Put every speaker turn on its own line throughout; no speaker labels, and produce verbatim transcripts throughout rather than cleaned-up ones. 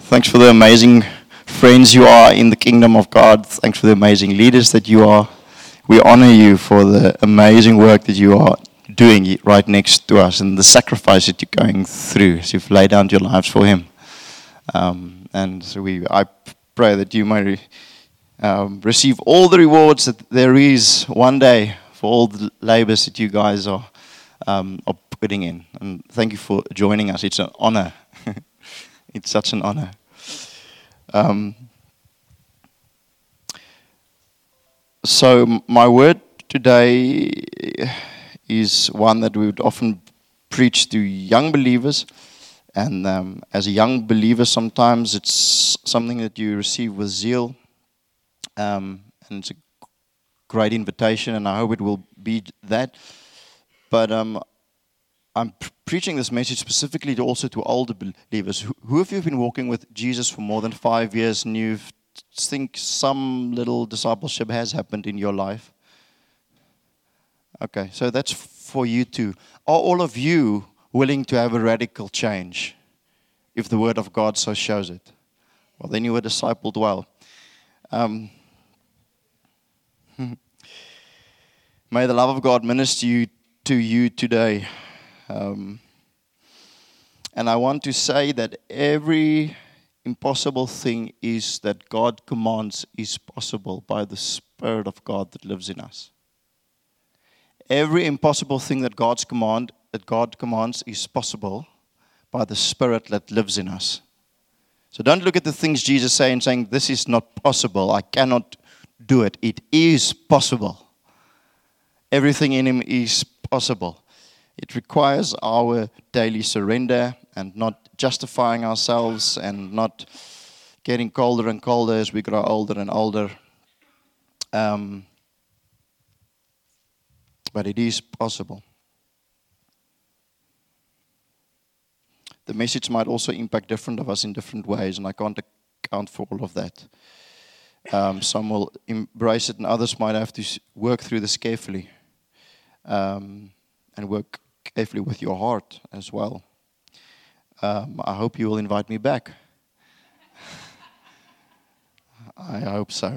Thanks for the amazing friends you are in the kingdom of God. Thanks for the amazing leaders that you are. We honor you for the amazing work that you are doing right next to us and the sacrifice that you're going through as you've laid down your lives for Him. Um, and so we, I pray that you may re, um, receive all the rewards that there is one day for all the labors that you guys are, um, are putting in. And thank you for joining us. It's an honor. It's such an honor. Um, so my word today is one that we would often preach to young believers. And um, as a young believer, sometimes it's something that you receive with zeal. Um, and it's a great invitation, and I hope it will be that. But um, I'm pre- preaching this message specifically to also to older believers. Who, who of you have been walking with Jesus for more than five years and you think some little discipleship has happened in your life? Okay, so that's for you too. Are all of you willing to have a radical change if the Word of God so shows it? Well, then you were discipled well. Um, may the love of God minister you to you today. Um, and I want to say that every impossible thing is that God commands is possible by the Spirit of God that lives in us. Every impossible thing that God's command that God commands is possible by the Spirit that lives in us. So don't look at the things Jesus says and saying, this is not possible, I cannot do it. It is possible. Everything in Him is possible. It requires our daily surrender and not justifying ourselves and not getting colder and colder as we grow older and older. Um, but it is possible. The message might also impact different of us in different ways, and I can't account for all of that. Um, some will embrace it, and others might have to work through this carefully um, and work carefully with your heart as well. Um, I hope you will invite me back. I hope so.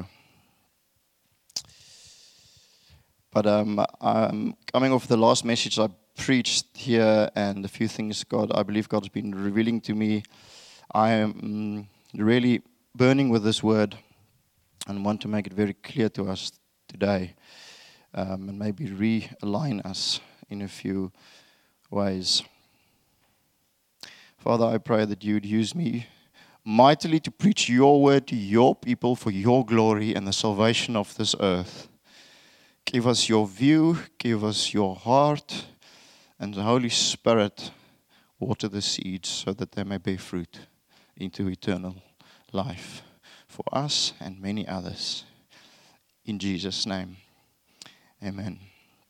But um, I'm coming off the last message I preached here, and a few things God, I believe God has been revealing to me. I am um, really burning with this word and want to make it very clear to us today, um, and maybe realign us in a few ways. Father, I pray that you would use me mightily to preach your word to your people for your glory and the salvation of this earth. Give us your view, give us your heart, and the Holy Spirit water the seeds so that they may bear fruit into eternal life for us and many others. In Jesus' name, amen.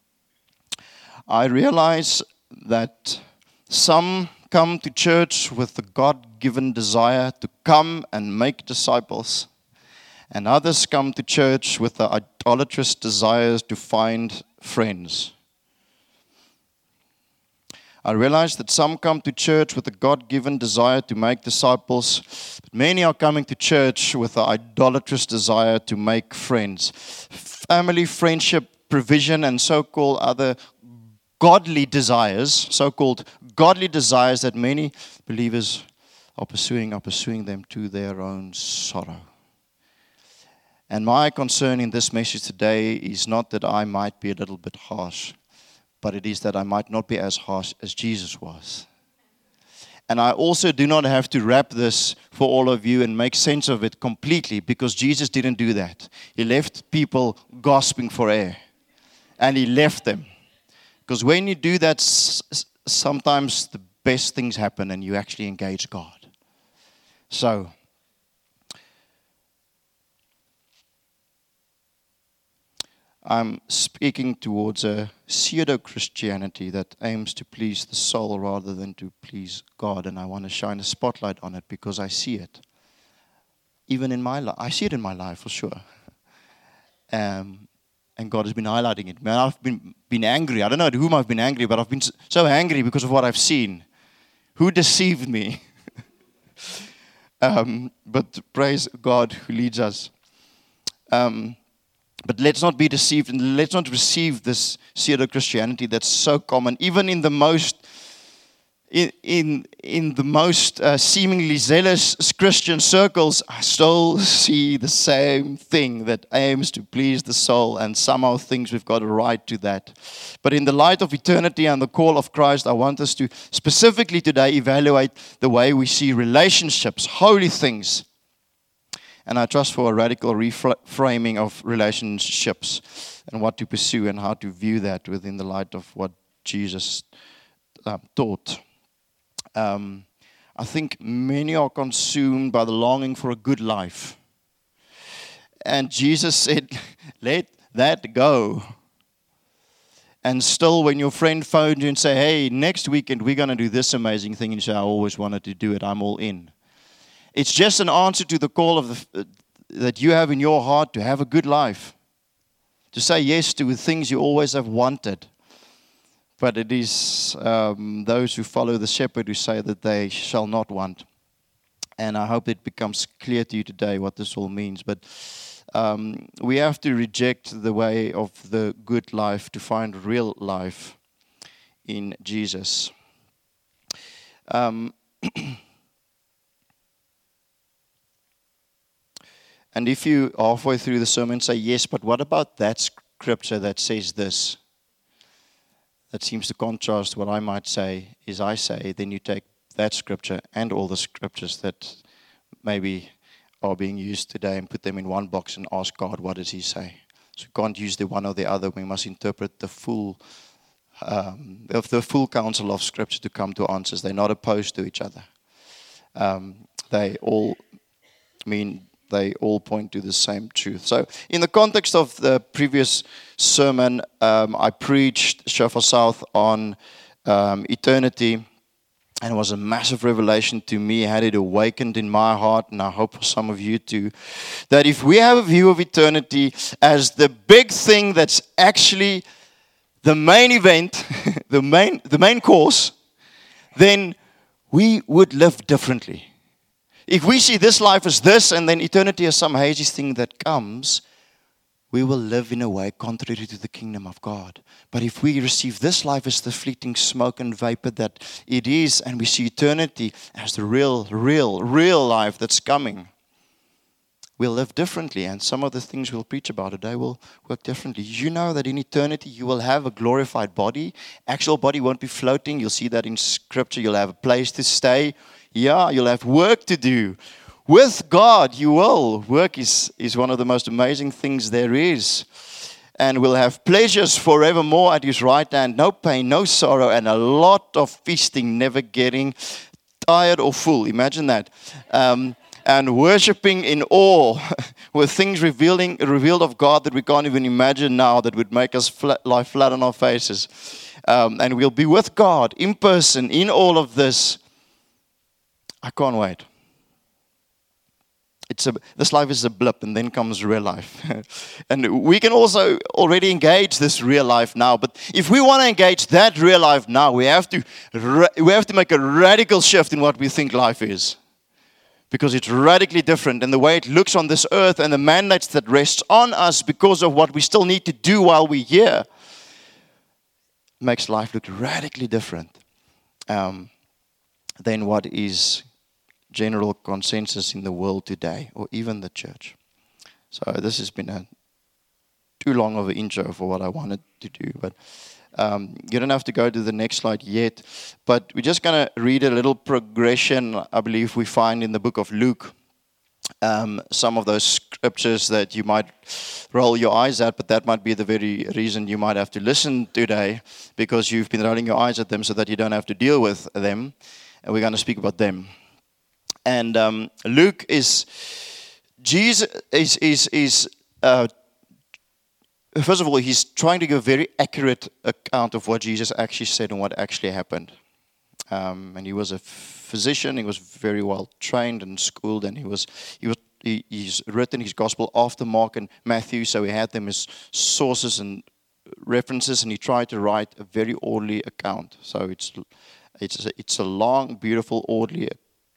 I realize that some come to church with the God-given desire to come and make disciples, and others come to church with the idolatrous desires to find friends. I realize that some come to church with a God-given desire to make disciples, but many are coming to church with the idolatrous desire to make friends. Family, friendship, provision, and so-called other godly desires, so-called godly desires that many believers are pursuing, are pursuing them to their own sorrow. And my concern in this message today is not that I might be a little bit harsh, but it is that I might not be as harsh as Jesus was. And I also do not have to wrap this for all of you and make sense of it completely, because Jesus didn't do that. He left people gasping for air, and He left them. Because when you do that, sometimes the best things happen and you actually engage God. So, I'm speaking towards a pseudo-Christianity that aims to please the soul rather than to please God. And I want to shine a spotlight on it because I see it. Even in my life. I see it in my life for sure. Um, and God has been highlighting it. Man, I've been, been angry. I don't know at whom I've been angry, but I've been so angry because of what I've seen. Who deceived me? Um, but praise God who leads us. Um, but let's not be deceived, and let's not receive this pseudo Christianity that's so common, even in the most in in, in the most uh, seemingly zealous Christian circles. I still see the same thing that aims to please the soul, and somehow thinks we've got a right to that. But in the light of eternity and the call of Christ, I want us to specifically today evaluate the way we see relationships, holy things. And I trust for a radical reframing of relationships and what to pursue and how to view that within the light of what Jesus uh, taught. Um, I think many are consumed by the longing for a good life. And Jesus said, let that go. And still, when your friend phones you and say, hey, next weekend we're going to do this amazing thing, and you say, I always wanted to do it, I'm all in. It's just an answer to the call of the, uh, that you have in your heart to have a good life. To say yes to the things you always have wanted. But it is um, those who follow the shepherd who say that they shall not want. And I hope it becomes clear to you today what this all means. But um, we have to reject the way of the good life to find real life in Jesus. Um And if you halfway through the sermon say, yes, but what about that scripture that says this? That seems to contrast what I might say, is I say, then you take that scripture and all the scriptures that maybe are being used today and put them in one box and ask God, what does he say? So we can't use the one or the other. We must interpret the full, um, of the full counsel of scripture to come to answers. They're not opposed to each other. Um, they all mean... They all point to the same truth. So in the context of the previous sermon, um, I preached Shofar South on um, eternity, and it was a massive revelation to me. I had it awakened in my heart, and I hope for some of you too, that if we have a view of eternity as the big thing that's actually the main event, the main, the main course, then we would live differently. If we see this life as this and then eternity as some hazy thing that comes, we will live in a way contrary to the kingdom of God. But if we receive this life as the fleeting smoke and vapor that it is, and we see eternity as the real, real, real life that's coming, we'll live differently. And some of the things we'll preach about today will work differently. You know that in eternity you will have a glorified body. Actual body won't be floating. You'll see that in Scripture. You'll have a place to stay. Yeah, you'll have work to do. With God, you will. Work is, is one of the most amazing things there is. And we'll have pleasures forevermore at his right hand. No pain, no sorrow, and a lot of feasting, never getting tired or full. Imagine that. Um, and worshiping in awe with things revealing, revealed of God that we can't even imagine now, that would make us flat, lie flat on our faces. Um, and we'll be with God in person in all of this. I can't wait. It's a, this life is a blip, and then comes real life. And we can also already engage this real life now. But if we want to engage that real life now, we have to we have to make a radical shift in what we think life is, because it's radically different, and the way it looks on this earth and the mandates that rests on us because of what we still need to do while we're here makes life look radically different um, than what is general consensus in the world today, or even the church. So this has been a too long of an intro for what I wanted to do, but um, you don't have to go to the next slide yet. But we're just going to read a little progression, I believe we find in the book of Luke. Um, some of those scriptures that you might roll your eyes at, but that might be the very reason you might have to listen today, because you've been rolling your eyes at them so that you don't have to deal with them. And we're going to speak about them. And um, Luke is, Jesus is, is, is uh, first of all, he's trying to give a very accurate account of what Jesus actually said and what actually happened. Um, and he was a physician. He was very well trained and schooled, and he was he was he, he's written his gospel after Mark and Matthew, so he had them as sources and references, and he tried to write a very orderly account. So it's it's a, it's a long, beautiful, orderly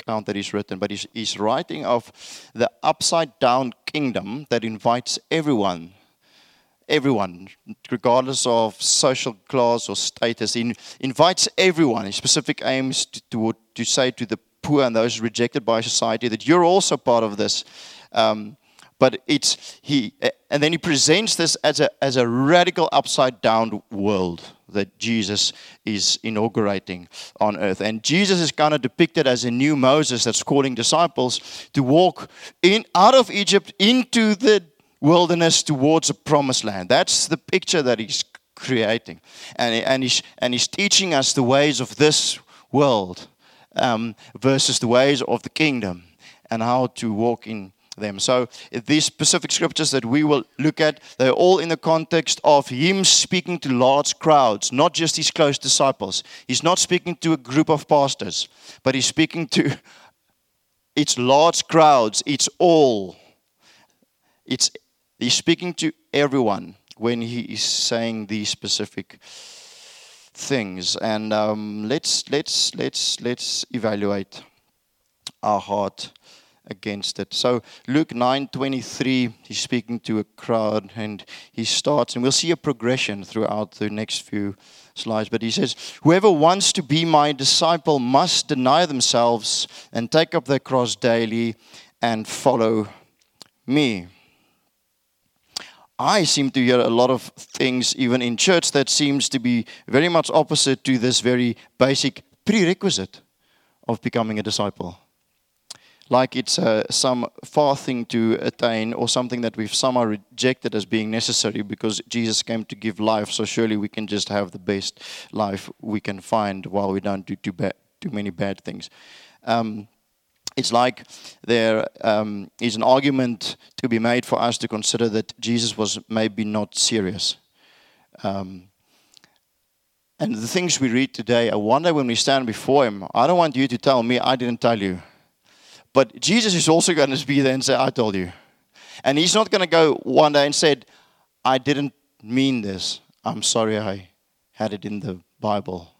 account that he's written, but he's, he's writing of the upside down kingdom that invites everyone, everyone, regardless of social class or status. He invites everyone. His specific aim is to, to, to say to the poor and those rejected by society that you're also part of this. Um, but it's he, and then he presents this as a as a radical upside down world that Jesus is inaugurating on earth. And Jesus is kind of depicted as a new Moses that's calling disciples to walk in out of Egypt into the wilderness towards a promised land. That's the picture that he's creating. And, and, he's, and he's teaching us the ways of this world um, versus the ways of the kingdom and how to walk in them. So these specific scriptures that we will look at, they're all in the context of him speaking to large crowds, not just his close disciples. He's not speaking to a group of pastors, but he's speaking to it's large crowds. It's all. It's he's speaking to everyone when he is saying these specific things. And um, let's let's let's let's evaluate our heart against it. So Luke nine twenty-three, he's speaking to a crowd and he starts, and we'll see a progression throughout the next few slides, but he says, whoever wants to be my disciple must deny themselves and take up their cross daily and follow me. I seem to hear a lot of things even in church that seems to be very much opposite to this very basic prerequisite of becoming a disciple. Like it's uh, some far thing to attain or something that we've somehow rejected as being necessary because Jesus came to give life, so surely we can just have the best life we can find while we don't do too, bad, too many bad things. Um, it's like there um, is an argument to be made for us to consider that Jesus was maybe not serious. Um, and the things we read today, I wonder when we stand before him, I don't want you to tell me I didn't tell you. But Jesus is also going to be there and say, I told you. And he's not going to go one day and said, I didn't mean this. I'm sorry I had it in the Bible.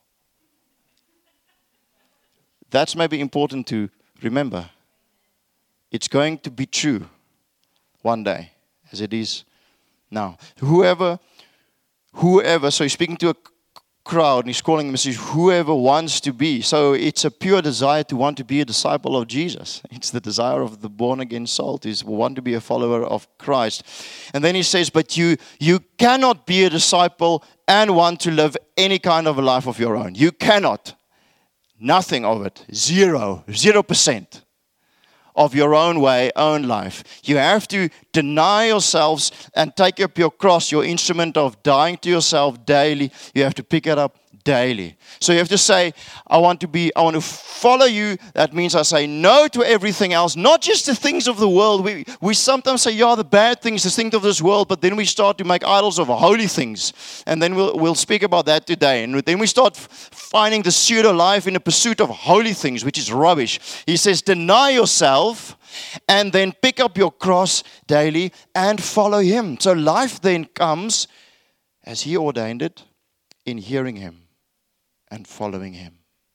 That's maybe important to remember. It's going to be true one day, as it is now. Whoever, whoever, so he's speaking to a crowd and he's calling them, says, whoever wants to be. So it's a pure desire to want to be a disciple of Jesus. It's the desire of the born again soul to want to be a follower of Christ. And then he says, but you you cannot be a disciple and want to live any kind of a life of your own. You cannot. Nothing of it. Zero. Zero percent of your own way, own life. You have to deny yourselves and take up your cross, your instrument of dying to yourself daily. You have to pick it up daily. So you have to say, I want to be, I want to follow you. That means I say no to everything else, not just the things of the world. We we sometimes say, yeah, the bad things, the things of this world, but then we start to make idols of holy things. And then we'll we'll speak about that today. And then we start finding the pseudo life in the pursuit of holy things, which is rubbish. He says, deny yourself and then pick up your cross daily and follow him. So life then comes as he ordained it in hearing him and following him.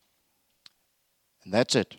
And that's it.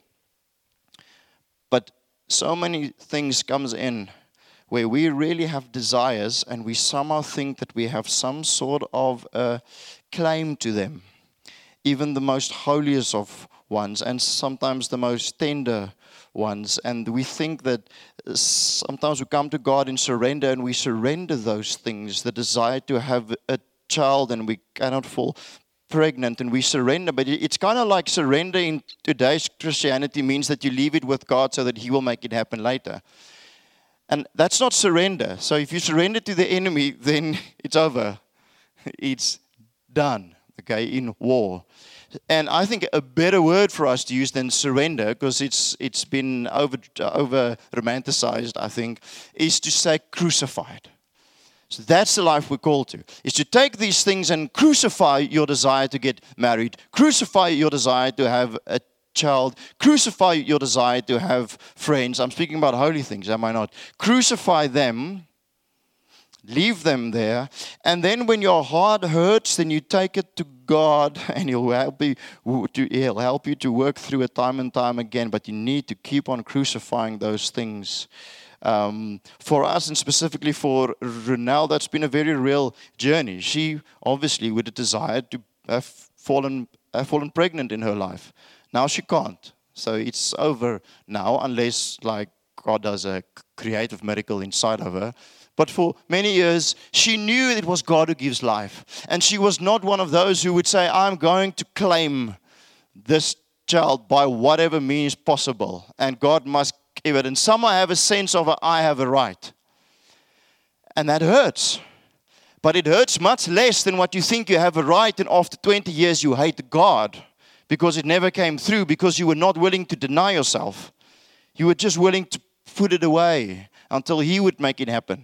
But so many things comes in where we really have desires and we somehow think that we have some sort of a claim to them. Even the most holiest of ones and sometimes the most tender ones. And we think that sometimes we come to God in surrender and we surrender those things, the desire to have a child and we cannot fall pregnant and we surrender. But it's kind of like surrender in today's Christianity means that you leave it with God so that he will make it happen later. And that's not surrender. So if you surrender to the enemy, then it's over. It's done, okay, in war. And I think a better word for us to use than surrender, because it's it's been over over romanticized, I think, is to say crucified. So that's the life we're called to, is to take these things and crucify your desire to get married, crucify your desire to have a child, crucify your desire to have friends. I'm speaking about holy things, am I not? Crucify them leave them there. And then when your heart hurts, then you take it to God, and He'll help you to, He'll help you to work through it time and time again. But you need to keep on crucifying those things. Um, for us, and specifically for Renelle, that's been a very real journey. She obviously would have desired to have fallen, have fallen pregnant in her life. Now she can't. So it's over now, unless like God does a creative miracle inside of her. But for many years, she knew it was God who gives life. And she was not one of those who would say, I'm going to claim this child by whatever means possible. And God must give it. And somehow I have a sense of a, I have a right. And that hurts. But it hurts much less than what you think you have a right, and after twenty years you hate God because it never came through, because you were not willing to deny yourself. You were just willing to put it away until He would make it happen.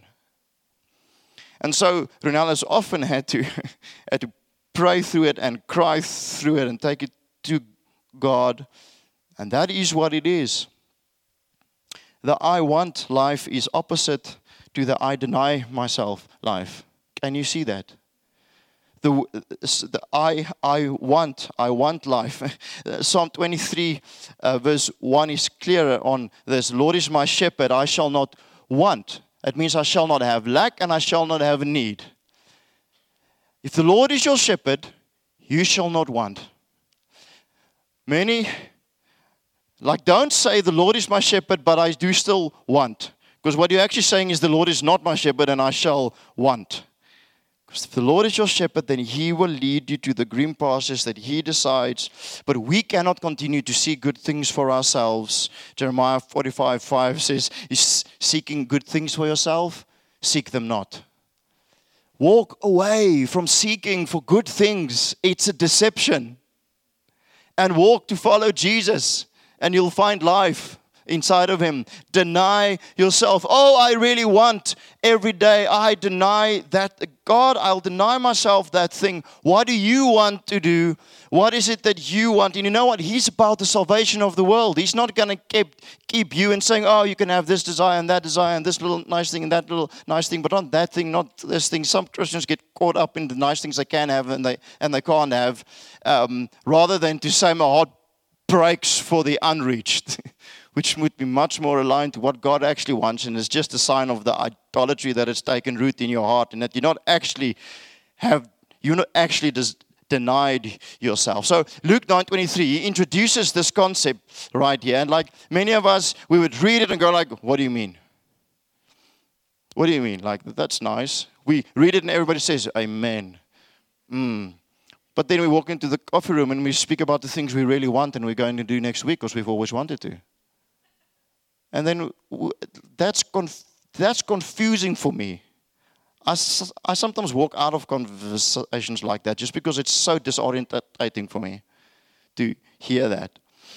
And so Renelle has often had to, had to pray through it and cry through it and take it to God. And that is what it is. The I want life is opposite to the I deny myself life. Can you see that? The, the I I want, I want life. Psalm twenty-three uh, verse one is clearer on this. Lord is my shepherd, I shall not want. It means I shall not have lack and I shall not have a need. If the Lord is your shepherd, you shall not want. Many, like, don't say the Lord is my shepherd, but I do still want. Because what you're actually saying is the Lord is not my shepherd and I shall want. Because if the Lord is your shepherd, then He will lead you to the green pastures that He decides. But we cannot continue to seek good things for ourselves. Jeremiah forty-five five says, is seeking good things for yourself? Seek them not. Walk away from seeking for good things. It's a deception. And walk to follow Jesus, and you'll find life inside of Him. Deny yourself. Oh, I really want every day. I deny that. God, I'll deny myself that thing. What do you want to do? What is it that you want? And you know what? He's about the salvation of the world. He's not going to keep, keep you and saying, oh, you can have this desire and that desire and this little nice thing and that little nice thing, but not that thing, not this thing. Some Christians get caught up in the nice things they can have and they and they can't have, um, rather than to say my heart breaks for the unreached. Which would be much more aligned to what God actually wants, and is just a sign of the idolatry that has taken root in your heart, and that you're not actually have you're not actually des- denied yourself. So Luke nine twenty-three, he introduces this concept right here, and like many of us, we would read it and go like, "What do you mean? What do you mean? Like, that's nice." We read it and everybody says, "Amen." Mm. But then we walk into the coffee room and we speak about the things we really want and we're going to do next week because we've always wanted to. And then that's conf- that's confusing for me. I, I sometimes walk out of conversations like that just because it's so disorientating for me to hear that.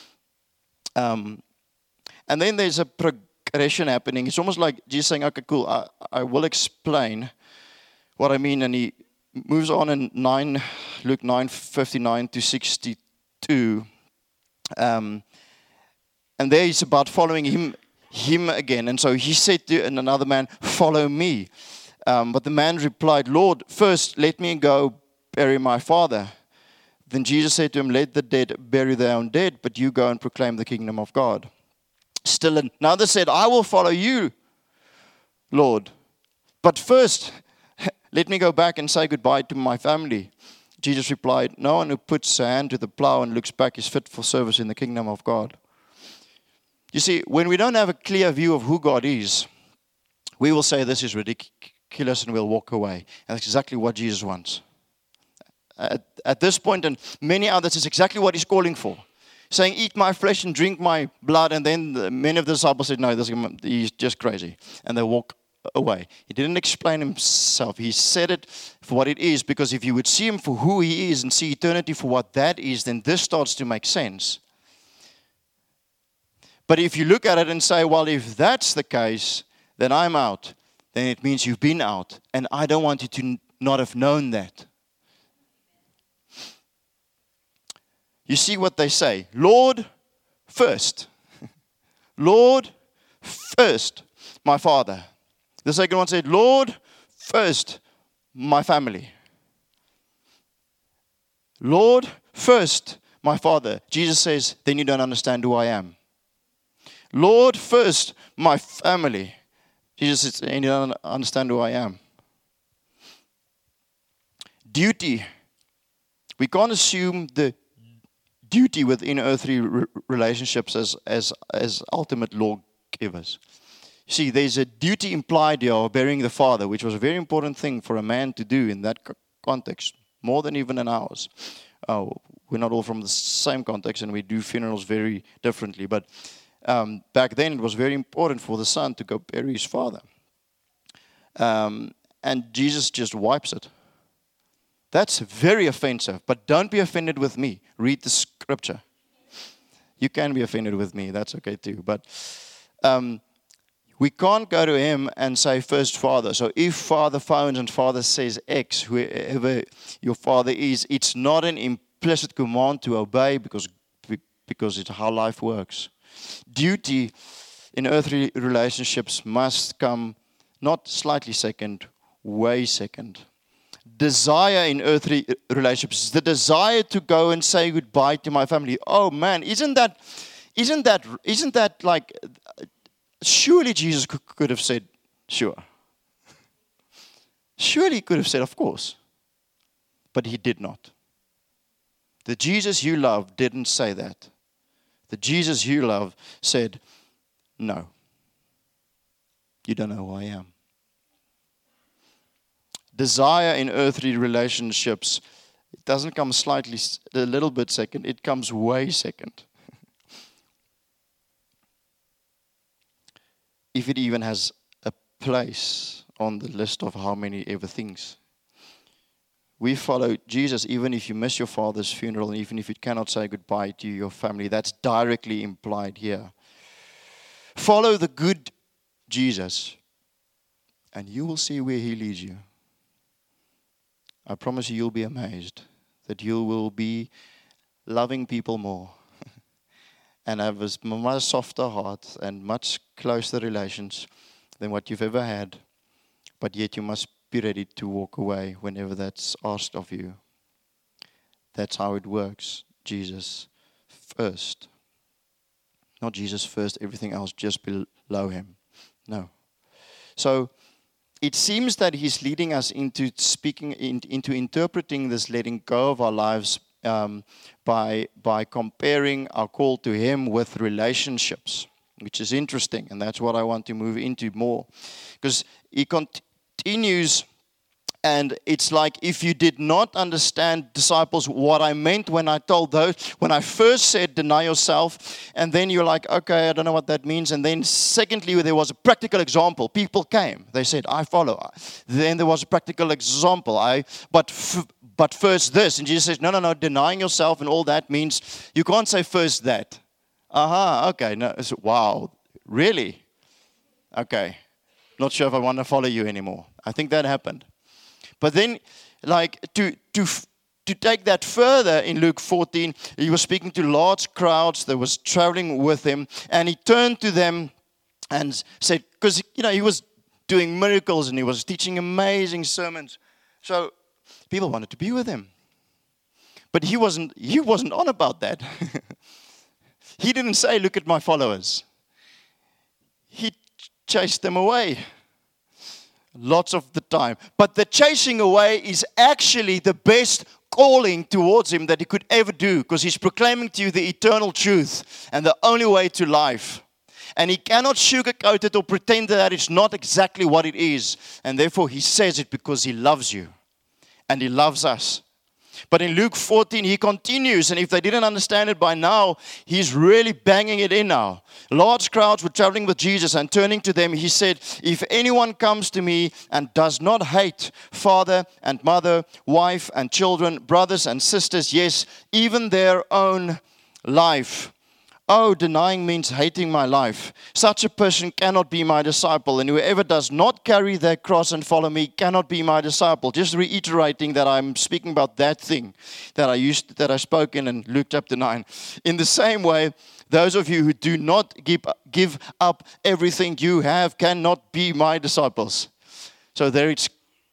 Um, and then there's a progression happening. It's almost like Jesus saying, okay, cool, I, I will explain what I mean. And He moves on in nine, Luke nine fifty-nine to sixty-two. Um, and there He's about following Him. Him again. And so He said to another man, follow me. Um, but the man replied, Lord, first let me go bury my father. Then Jesus said to him, let the dead bury their own dead, but you go and proclaim the kingdom of God. Still another said, I will follow you, Lord. But first, let me go back and say goodbye to my family. Jesus replied, no one who puts a hand to the plow and looks back is fit for service in the kingdom of God. You see, when we don't have a clear view of who God is, we will say this is ridiculous and we'll walk away. And that's exactly what Jesus wants. At, at this point and many others, it's exactly what He's calling for. Saying, eat my flesh and drink my blood. And then the, many of the disciples said, no, this, he's just crazy. And they walk away. He didn't explain Himself. He said it for what it is. Because if you would see Him for who He is and see eternity for what that is, then this starts to make sense. But if you look at it and say, well, if that's the case, then I'm out. Then it means you've been out. And I don't want you to not have known that. You see what they say. Lord, first. Lord, first, my Father. The second one said, Lord, first, my family. Lord, first, my Father. Jesus says, then you don't understand who I am. Lord, first, my family. Jesus says, then you don't understand who I am. Duty. We can't assume the duty within earthly re- relationships as, as, as ultimate lawgivers. See, there's a duty implied here of burying the father, which was a very important thing for a man to do in that context, more than even in ours. Uh, we're not all from the same context, and we do funerals very differently. But um, back then, it was very important for the son to go bury his father. Um, and Jesus just wipes it. That's very offensive, but don't be offended with me. Read the scripture. You can be offended with me, that's okay too. But um, we can't go to him and say, first father. So if father phones and father says X, whoever your father is, it's not an implicit command to obey because, because it's how life works. Duty in earthly relationships must come not slightly second, way second. Desire in earthly relationships, the desire to go and say goodbye to my family. Oh man, isn't that, isn't that, isn't that like, surely Jesus could have said, sure. Surely he could have said, of course. But he did not. The Jesus you love didn't say that. The Jesus you love said, no. You don't know who I am. Desire in earthly relationships, it doesn't come slightly, a little bit second, it comes way second. If it even has a place on the list of how many ever things. We follow Jesus even if you miss your father's funeral, and even if you cannot say goodbye to your family. That's directly implied here. Follow the good Jesus, and you will see where he leads you. I promise you, you'll be amazed that you will be loving people more and have a much softer heart and much closer relations than what you've ever had. But yet you must be ready to walk away whenever that's asked of you. That's how it works. Jesus first. Not Jesus first, everything else just below him. No. So, it seems that he's leading us into speaking, in, into interpreting this letting go of our lives um, by, by comparing our call to him with relationships, which is interesting, and that's what I want to move into more. Because he continues, and it's like if you did not understand, disciples, what I meant when I told those, when I first said deny yourself, and then you're like, okay, I don't know what that means. And then secondly, there was a practical example. People came. They said, I follow. Then there was a practical example. I, but f- but first this. And Jesus says, no, no, no, denying yourself and all that means you can't say first that. Aha, uh-huh, okay. No, wow, really? Okay. Not sure if I want to follow you anymore. I think that happened. But then, like, to to to take that further in Luke fourteen, he was speaking to large crowds that was traveling with him, and he turned to them and said, because, you know, he was doing miracles and he was teaching amazing sermons. So people wanted to be with him. But he wasn't, he wasn't on about that. He didn't say, look at my followers. He chased them away. Lots of the time. But the chasing away is actually the best calling towards him that he could ever do, because he's proclaiming to you the eternal truth and the only way to life. And he cannot sugarcoat it or pretend that it's not exactly what it is. And therefore he says it because he loves you and he loves us. But in Luke fourteen, he continues, and if they didn't understand it by now, he's really banging it in now. Large crowds were traveling with Jesus, and turning to them, he said, if anyone comes to me and does not hate father and mother, wife and children, brothers and sisters, yes, even their own life. Oh, denying means hating my life. Such a person cannot be my disciple, and whoever does not carry their cross and follow me cannot be my disciple. Just reiterating that I'm speaking about that thing that I used, that I spoke in in Luke chapter nine. In the same way, those of you who do not give, give up everything you have cannot be my disciples. So there it's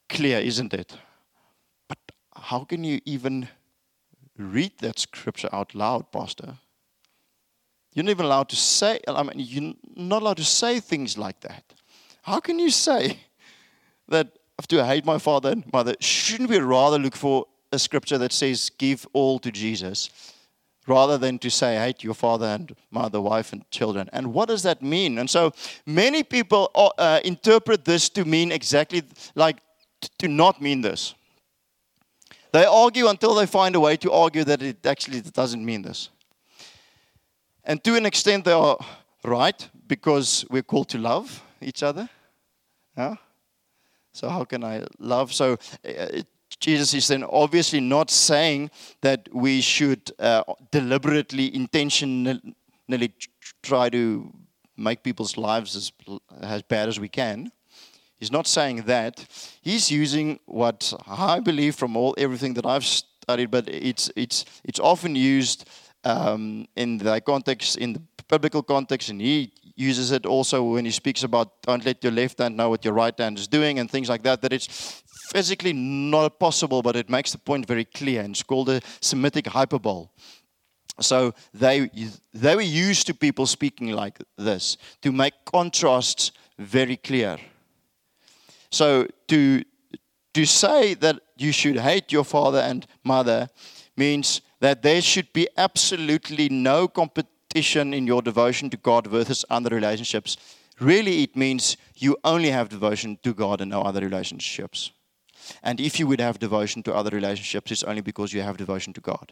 clear, isn't it? But how can you even read that scripture out loud, Pastor? You're not even allowed to say, I mean, you're not allowed to say things like that. How can you say that I have to hate my father and mother? Shouldn't we rather look for a scripture that says, give all to Jesus, rather than to say, hate your father and mother, wife and children? And what does that mean? And so many people uh, interpret this to mean exactly like, to not mean this. They argue until they find a way to argue that it actually doesn't mean this. And to an extent they are right, because we're called to love each other. Yeah? So how can I love? So uh, Jesus is then obviously not saying that we should uh, deliberately, intentionally try to make people's lives as, as bad as we can. He's not saying that. He's using what I believe from all everything that I've studied, but it's it's it's often used um, in the context, in the biblical context, and he uses it also when he speaks about don't let your left hand know what your right hand is doing and things like that. That it's physically not possible, but it makes the point very clear, and it's called a Semitic hyperbole. So they they were used to people speaking like this to make contrasts very clear. So to to say that you should hate your father and mother means that there should be absolutely no competition in your devotion to God versus other relationships. Really, it means you only have devotion to God and no other relationships. And if you would have devotion to other relationships, it's only because you have devotion to God.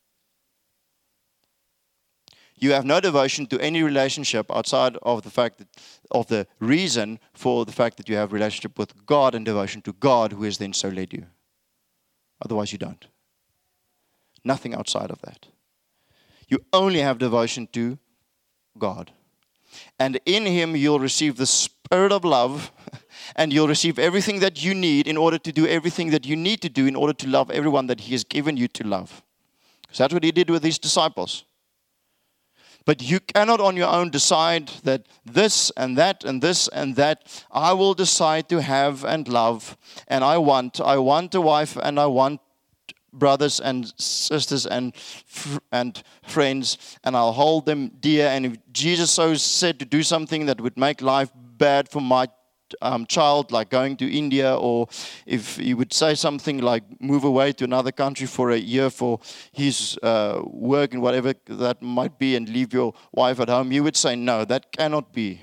You have no devotion to any relationship outside of the fact that, of the reason for the fact that you have relationship with God and devotion to God, who has then so led you. Otherwise, you don't. Nothing outside of that. You only have devotion to God. And in Him, you'll receive the spirit of love, and you'll receive everything that you need in order to do everything that you need to do in order to love everyone that He has given you to love. Because that's what He did with His disciples. But you cannot on your own decide that this and that and this and that. I will decide to have and love. And I want. I want a wife and I want brothers and sisters and and friends. And I'll hold them dear. And if Jesus so said to do something that would make life bad for my Um, child, like going to India, or if he would say something like move away to another country for a year for his uh, work and whatever that might be, and leave your wife at home, you would say no, that cannot be.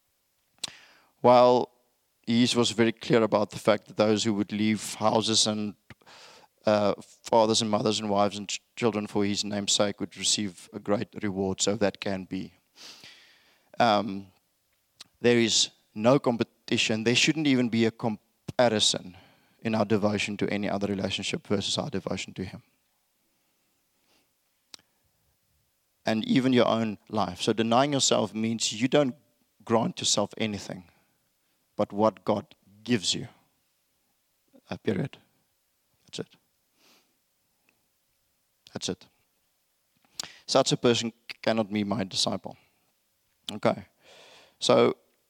While he was very clear about the fact that those who would leave houses and uh, fathers and mothers and wives and ch- children for his name's sake would receive a great reward, so that can be. Um, there is no competition. There shouldn't even be a comparison in our devotion to any other relationship versus our devotion to Him. And even your own life. So denying yourself means you don't grant yourself anything but what God gives you. A period. That's it. That's it. Such a person cannot be my disciple. Okay. So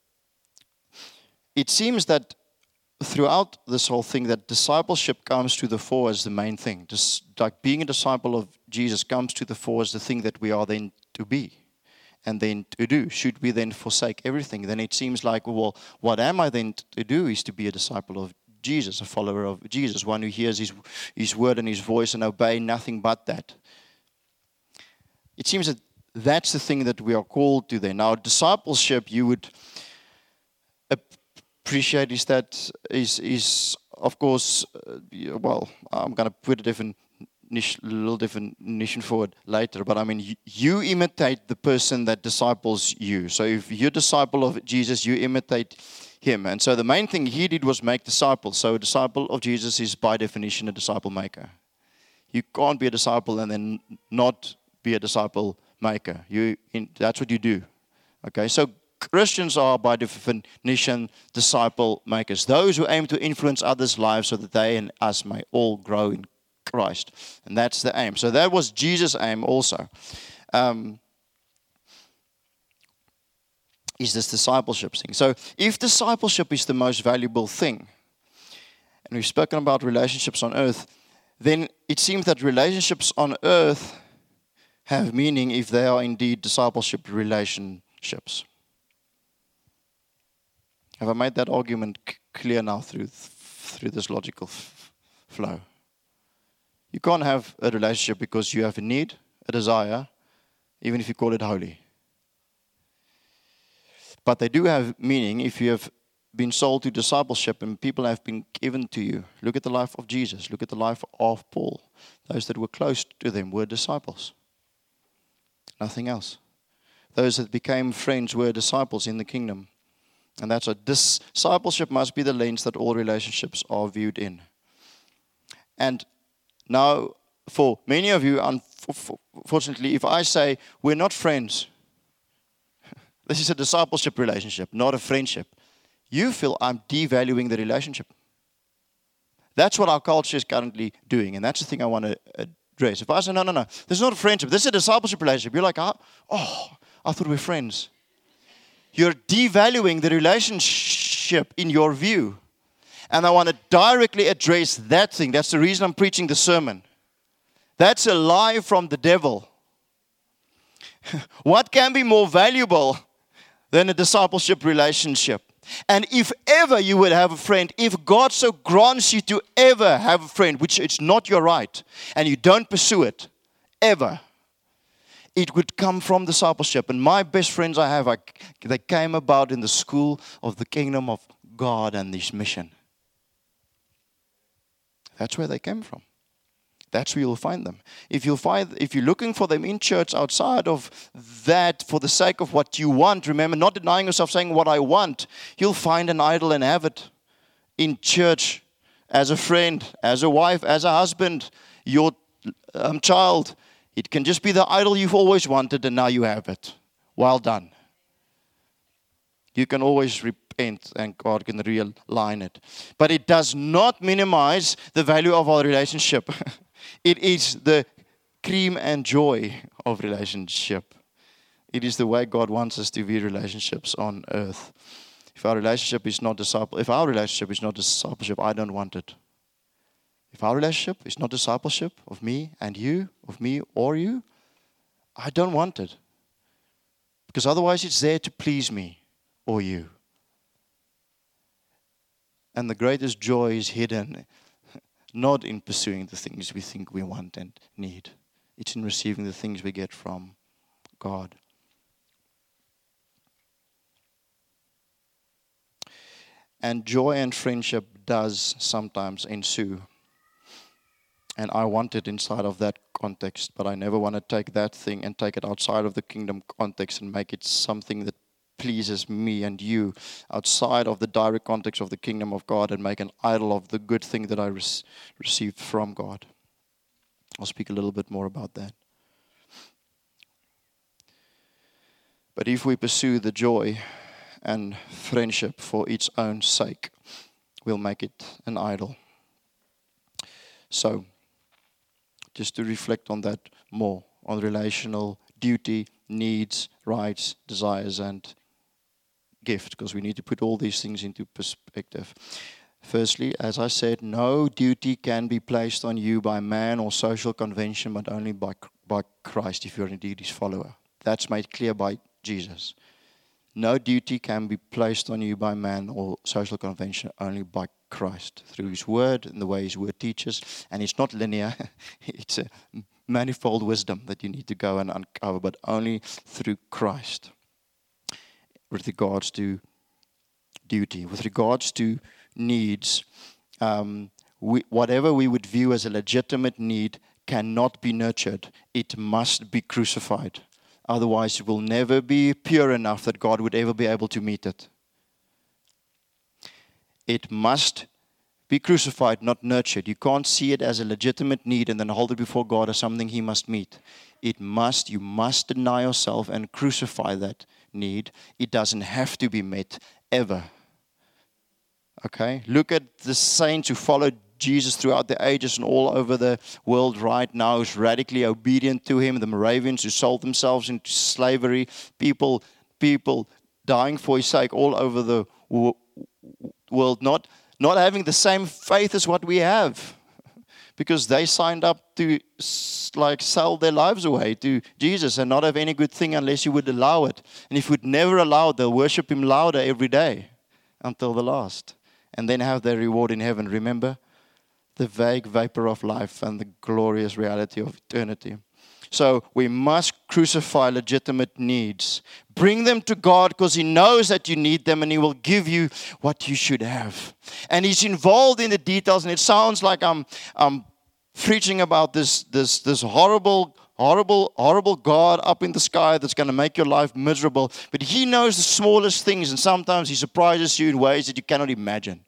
it seems that throughout this whole thing that discipleship comes to the fore as the main thing. Just like being a disciple of Jesus comes to the fore as the thing that we are then to be and then to do. Should we then forsake everything? Then it seems like, well, what am I then to do is to be a disciple of Jesus, a follower of Jesus, one who hears his, his word and His voice and obey nothing but that. It seems that that's the thing that we are called to then. Now, discipleship, you would appreciate is that is is of course uh, well I'm going to put a different niche, little definition for it later, but I mean you, you imitate the person that disciples you. So if you're a disciple of Jesus, you imitate Him. And so the main thing He did was make disciples. So a disciple of Jesus is by definition a disciple maker. You can't be a disciple and then not be a disciple maker. You in, that's what you do. Okay, so Christians are by definition disciple makers. Those who aim to influence others' lives so that they and us may all grow in Christ. And that's the aim. So that was Jesus' aim also. Um, is this discipleship thing. So if discipleship is the most valuable thing, and we've spoken about relationships on earth, then it seems that relationships on earth have meaning if they are indeed discipleship relationships. Have I made that argument c- clear now through through this logical f- flow? You can't have a relationship because you have a need, a desire, even if you call it holy. But they do have meaning if you have been sold to discipleship and people have been given to you. Look at the life of Jesus. Look at the life of Paul. Those that were close to them were disciples. Nothing else. Those that became friends were disciples in the kingdom. And that's a discipleship must be the lens that all relationships are viewed in. And now, for many of you, unfortunately, if I say we're not friends, this is a discipleship relationship, not a friendship, you feel I'm devaluing the relationship. That's what our culture is currently doing, and that's the thing I want to address. If I say, no, no, no, this is not a friendship, this is a discipleship relationship, you're like, oh, I thought we were friends. You're devaluing the relationship in your view. And I want to directly address that thing. That's the reason I'm preaching the sermon. That's a lie from the devil. What can be more valuable than a discipleship relationship? And if ever you would have a friend, if God so grants you to ever have a friend, which it's not your right, and you don't pursue it, ever, it would come from discipleship. And my best friends I have, I, they came about in the school of the kingdom of God and this mission. That's where they came from. That's where you'll find them. If you'll find, if you're looking for them in church outside of that for the sake of what you want, remember, not denying yourself, saying what I want, you'll find an idol and have it in church as a friend, as a wife, as a husband, your um, child. It can just be the idol you've always wanted and now you have it. Well done. You can always repent and God can realign it. But it does not minimize the value of our relationship. It is the cream and joy of relationship. It is the way God wants us to view relationships on earth. If our relationship is not disciple, if our relationship is not discipleship, I don't want it. If our relationship is not discipleship of me and you, of me or you, I don't want it. Because otherwise it's there to please me or you. And the greatest joy is hidden not in pursuing the things we think we want and need. It's in receiving the things we get from God. And joy and friendship does sometimes ensue. And I want it inside of that context, but I never want to take that thing and take it outside of the kingdom context and make it something that pleases me and you outside of the direct context of the kingdom of God and make an idol of the good thing that I re- received from God. I'll speak a little bit more about that. But if we pursue the joy and friendship for its own sake, we'll make it an idol. So, just to reflect on that more, on relational duty, needs, rights, desires, and gift, because we need to put all these things into perspective. Firstly, as I said, no duty can be placed on you by man or social convention, but only by, by Christ, if you're indeed his follower. That's made clear by Jesus. No duty can be placed on you by man or social convention, only by Christ, through his word and the way his word teaches. And it's not linear. It's a manifold wisdom that you need to go and uncover, but only through Christ. With regards to duty, with regards to needs, um, we, whatever we would view as a legitimate need cannot be nurtured. It must be crucified. Otherwise, it will never be pure enough that God would ever be able to meet it. It must be crucified, not nurtured. You can't see it as a legitimate need and then hold it before God as something he must meet. It must, you must deny yourself and crucify that need. It doesn't have to be met ever. Okay? Look at the saints who followed Jesus throughout the ages and all over the world right now, who's radically obedient to him. The Moravians who sold themselves into slavery. People, people dying for his sake all over the world. Not, not having the same faith as what we have. Because they signed up to like sell their lives away to Jesus and not have any good thing unless you would allow it. And if you would never allow it, they'll worship him louder every day until the last. And then have their reward in heaven. Remember? The vague vapor of life and the glorious reality of eternity. So we must crucify legitimate needs. Bring them to God because he knows that you need them and he will give you what you should have. And he's involved in the details, and it sounds like I'm, I'm preaching about this, this, this horrible, horrible, horrible God up in the sky that's going to make your life miserable. But he knows the smallest things, and sometimes he surprises you in ways that you cannot imagine.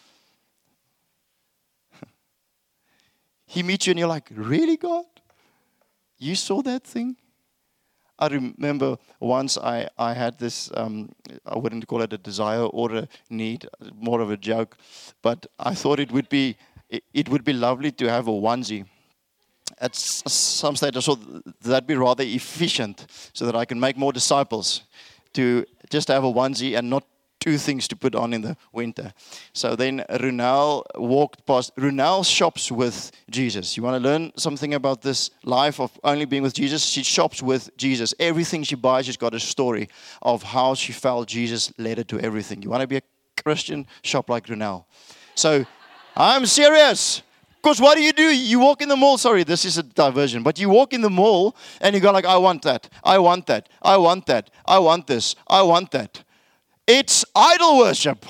He meets you and you're like, really, God? You saw that thing? I remember once I, I had this, um, I wouldn't call it a desire or a need, more of a joke, but I thought it would be it, it would be lovely to have a onesie. At s- some stage I thought that'd be rather efficient so that I can make more disciples, to just have a onesie and not two things to put on in the winter. So then Runel walked past. Runel shops with Jesus. You want to learn something about this life of only being with Jesus? She shops with Jesus. Everything she buys, she's got a story of how she felt Jesus led her to everything. You want to be a Christian? Shop like Runel. So I'm serious. Because what do you do? You walk in the mall. Sorry, this is a diversion. But you walk in the mall and you go like, I want that. I want that. I want that. I want this. I want that. It's idol worship.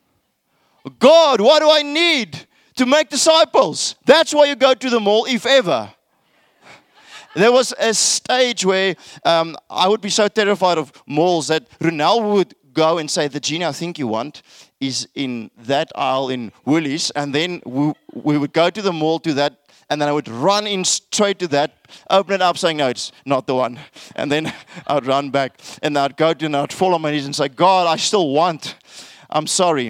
God, what do I need to make disciples? That's why you go to the mall, if ever. There was a stage where um, I would be so terrified of malls that Runel would go and say, the genie I think you want is in that aisle in Woolies. And then we, we would go to the mall to that, and then I would run in straight to that, open it up, saying, no, it's not the one. And then I'd run back, and I'd go to, and I'd fall on my knees and say, God, I still want. I'm sorry.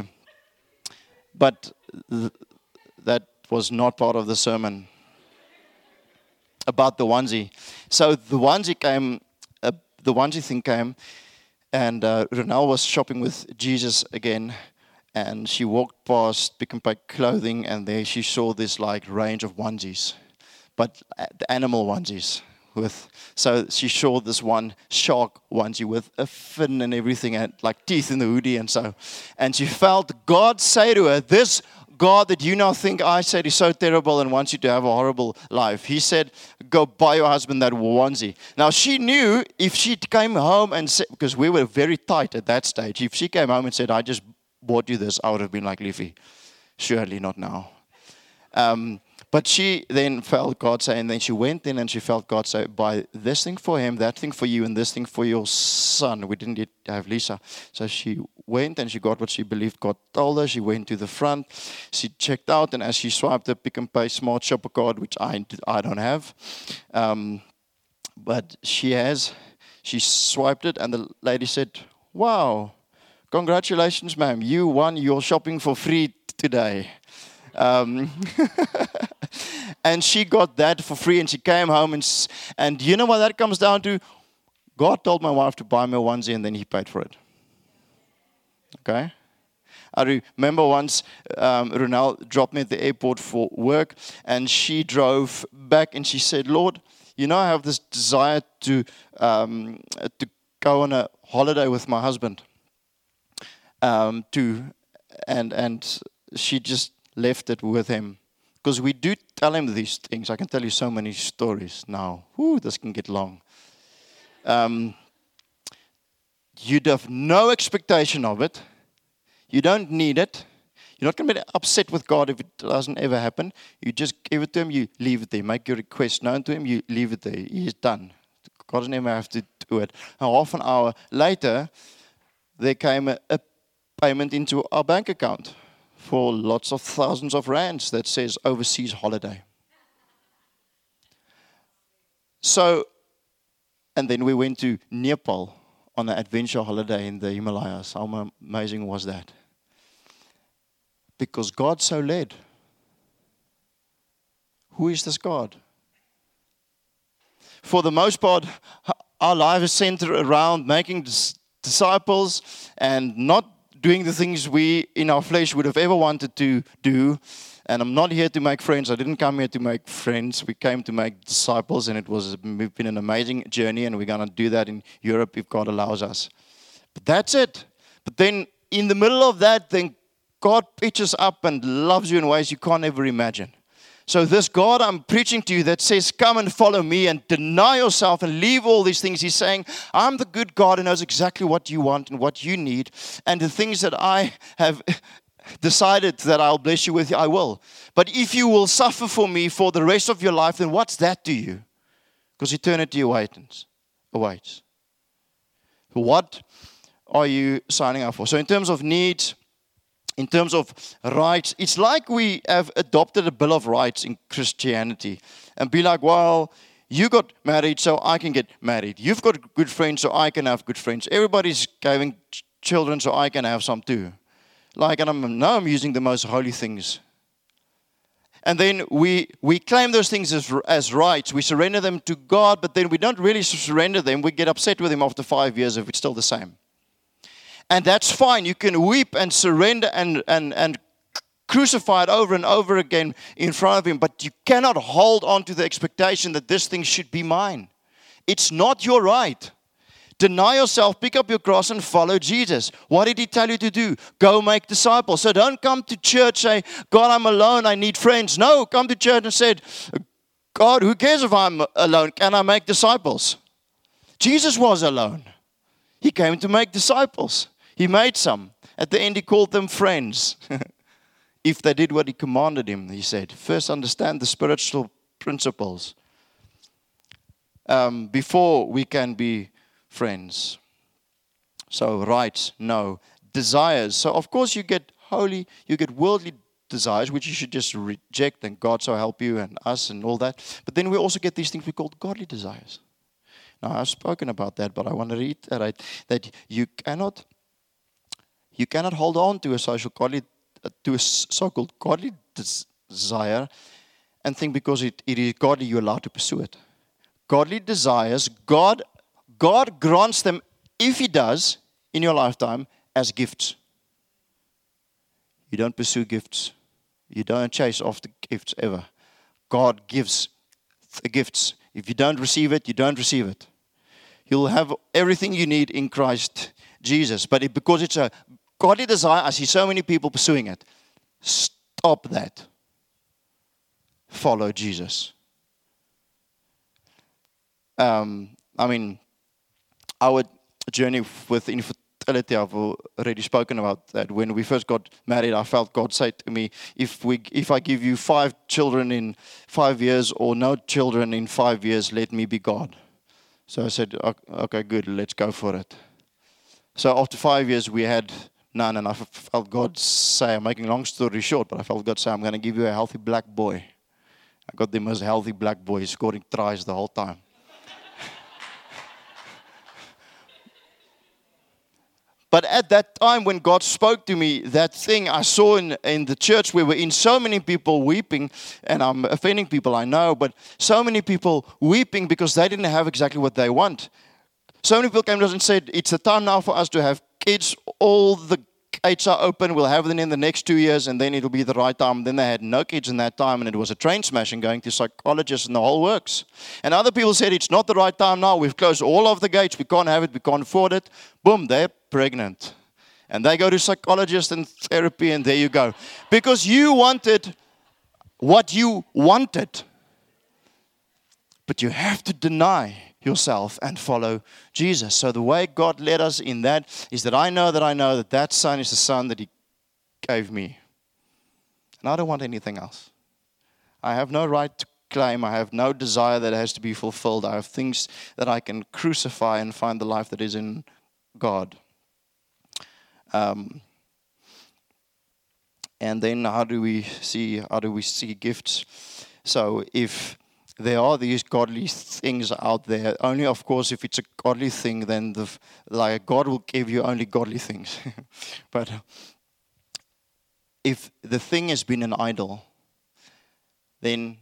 But th- that was not part of the sermon about the onesie. So the onesie came, uh, the onesie thing came, and uh, Runel was shopping with Jesus again. And she walked past Pick n Pay clothing, and there she saw this like range of onesies, but the animal onesies. With so she saw this one shark onesie with a fin and everything, and like teeth in the hoodie, and so, and she felt God say to her, "This God that you now think I said is so terrible and wants you to have a horrible life. He said, go buy your husband that onesie." Now she knew if she came home and said, because we were very tight at that stage, if she came home and said, "I just bought you this," I would have been like, Leafy, surely not now. Um, but she then felt God say, and then she went in and she felt God say, buy this thing for him, that thing for you, and this thing for your son. We didn't have Lisa. So she went and she got what she believed God told her. She went to the front. She checked out, and as she swiped the Pick n Pay Smart Shopper card, which I, I don't have, um, but she has, she swiped it, and the lady said, "Wow, congratulations, ma'am. You won your shopping for free today." Um, and she got that for free, and she came home, and and you know what that comes down to? God told my wife to buy me a onesie, and then he paid for it. Okay? I remember once um, Runel dropped me at the airport for work, and she drove back, and she said, "Lord, you know I have this desire to um, to go on a holiday with my husband." Um, to and and she just left it with him, because we do tell him these things. I can tell you so many stories now. Whew, this can get long. Um, you'd have no expectation of it. You don't need it. You're not going to be upset with God if it doesn't ever happen. You just give it to him. You leave it there. Make your request known to him. You leave it there. He's done. God doesn't ever have to do it. Now, half an hour later, there came a, a payment into our bank account for lots of thousands of rands that says overseas holiday. So, and then we went to Nepal on an adventure holiday in the Himalayas. How amazing was that? Because God so led. Who is this God? For the most part, our life is centered around making dis- disciples and not doing the things we in our flesh would have ever wanted to do. And I'm not here to make friends. I didn't come here to make friends. We came to make disciples, and it was we've been an amazing journey, and we're going to do that in Europe if God allows us. But that's it. But then in the middle of that, then God pitches up and loves you in ways you can't ever imagine. So this God I'm preaching to you that says, come and follow me and deny yourself and leave all these things. He's saying, I'm the good God who knows exactly what you want and what you need. And the things that I have decided that I'll bless you with, I will. But if you will suffer for me for the rest of your life, then what's that to you? Because eternity awaits. awaits. What are you signing up for? So in terms of needs, in terms of rights, it's like we have adopted a Bill of Rights in Christianity and be like, well, you got married so I can get married. You've got good friends so I can have good friends. Everybody's having ch- children so I can have some too. Like, and I'm, now I'm using the most holy things. And then we we claim those things as, as rights. We surrender them to God, but then we don't really surrender them. We get upset with Him after five years if it's still the same. And that's fine. You can weep and surrender and, and, and crucify it over and over again in front of Him, but you cannot hold on to the expectation that this thing should be mine. It's not your right. Deny yourself, pick up your cross, and follow Jesus. What did He tell you to do? Go make disciples. So don't come to church, say, God, I'm alone, I need friends. No, come to church and say, God, who cares if I'm alone? Can I make disciples? Jesus was alone. He came to make disciples. He made some. At the end, He called them friends. If they did what He commanded him, He said. First, understand the spiritual principles um, before we can be friends. So rights, no. Desires. So of course you get holy, you get worldly desires, which you should just reject, and God so help you and us and all that. But then we also get these things we call godly desires. Now I've spoken about that, but I want to reiterate that you cannot you cannot hold on to a social godly to a so-called godly des- desire and think because it, it is godly you're allowed to pursue it. Godly desires, God God grants them, if He does, in your lifetime, as gifts. You don't pursue gifts. You don't chase after gifts ever. God gives the gifts. If you don't receive it, you don't receive it. You'll have everything you need in Christ Jesus. But it, because it's a godly desire, I see so many people pursuing it. Stop that. Follow Jesus. Um, I mean, our journey with infertility, I've already spoken about that. When we first got married, I felt God say to me, if we, if I give you five children in five years or no children in five years, let me be God. So I said, okay, good, let's go for it. So after five years, we had none, and I felt God say, I'm making a long story short, but I felt God say, I'm going to give you a healthy black boy. I got the most healthy black boy, scoring tries the whole time. But at that time when God spoke to me, that thing I saw in, in the church, we were in so many people weeping, and I'm offending people, I know, but so many people weeping because they didn't have exactly what they want. So many people came to us and said, it's the time now for us to have kids. All the gates are open. We'll have them in the next two years, and then it'll be the right time. Then they had no kids in that time, and it was a train smash and going to psychologists, and the whole works. And other people said, it's not the right time now. We've closed all of the gates. We can't have it. We can't afford it. Boom, they're pregnant. And they go to psychologists and therapy, and there you go. Because you wanted what you wanted. But you have to deny yourself and follow Jesus. So the way God led us in that is that I know that I know that that son is the son that He gave me. And I don't want anything else. I have no right to claim. I have no desire that has to be fulfilled. I have things that I can crucify and find the life that is in God. Um, and then how do we see, how do we see gifts? So if there are these godly things out there. Only, of course, if it's a godly thing, then the like God will give you only godly things. But if the thing has been an idol, then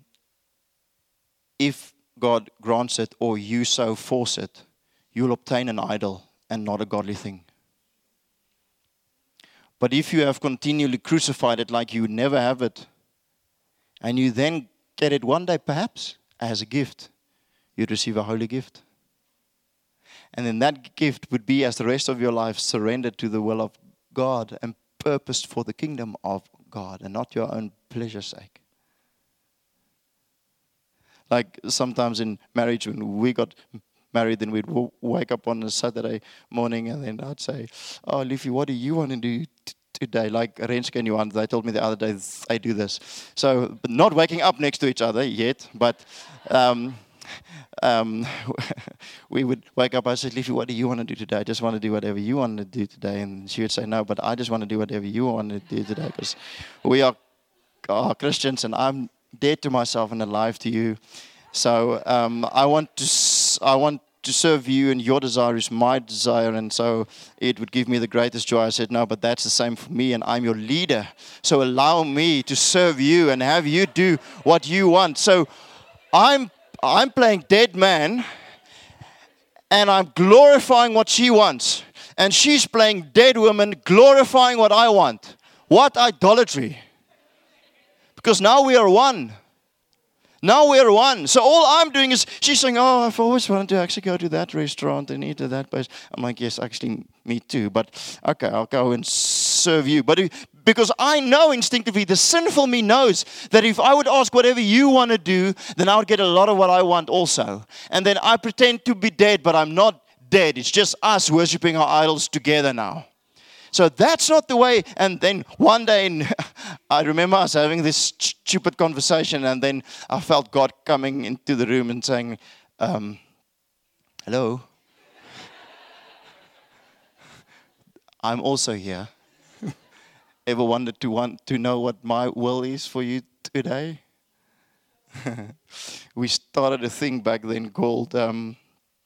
if God grants it or you so force it, you'll obtain an idol and not a godly thing. But if you have continually crucified it like you would never have it, and you then get it one day perhaps as a gift, you'd receive a holy gift. And then that gift would be, as the rest of your life, surrendered to the will of God and purposed for the kingdom of God and not your own pleasure's sake. Like sometimes in marriage, when we got married, then we'd w- wake up on a Saturday morning and then I'd say, oh, Leafy, what do you want to do t- today? Like Renske and Johan, they told me the other day they do this. So, but not waking up next to each other yet, but um, um, we would wake up. I said, Leafy, what do you want to do today? I just want to do whatever you want to do today. And she would say, no, but I just want to do whatever you want to do today because we are, are Christians and I'm dead to myself and alive to you. So um, I want to s- I want to serve you, and your desire is my desire, and so it would give me the greatest joy. I said, no, but that's the same for me, and I'm your leader. So allow me to serve you and have you do what you want. So I'm I'm playing dead man, and I'm glorifying what she wants, and she's playing dead woman, glorifying what I want. What idolatry! Because now we are one. Now we're one. So all I'm doing is, she's saying, oh, I've always wanted to actually go to that restaurant and eat at that place. I'm like, yes, actually, me too. But okay, I'll go and serve you. But if, because I know instinctively, the sinful me knows that if I would ask whatever you want to do, then I would get a lot of what I want also. And then I pretend to be dead, but I'm not dead. It's just us worshiping our idols together now. So that's not the way. And then one day, in, I remember us having this stupid conversation, and then I felt God coming into the room and saying, um, hello, I'm also here. Ever wanted to want to know what my will is for you today? We started a thing back then called um,